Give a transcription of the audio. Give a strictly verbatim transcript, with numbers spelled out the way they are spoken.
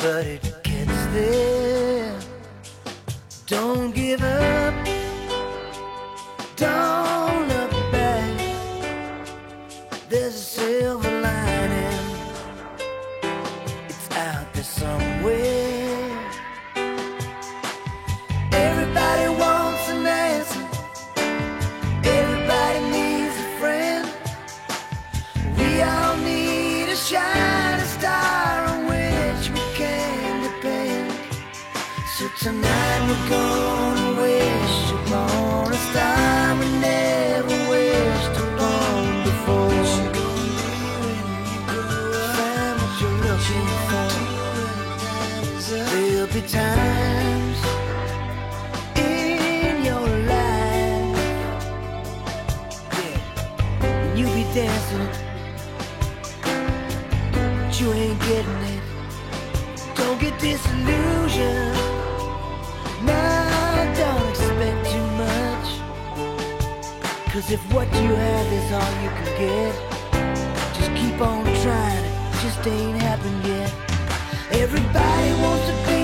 but it gets there. Don't give up, don't look back. There's a silver lining, it's out there somewhere. Everybody wants an answer, everybody needs a friend. We all need a shining star on which we can depend. So tonight we're gonna wish upon a star we never wished upon before. Find what you're looking for. There'll be times in your life, yeah, when you be dancing, but you ain't getting it. Don't get disillusioned. Nah, don't expect too much, 'cause if what you have is all you can get, just keep on trying, it just ain't happened yet. Everybody wants to be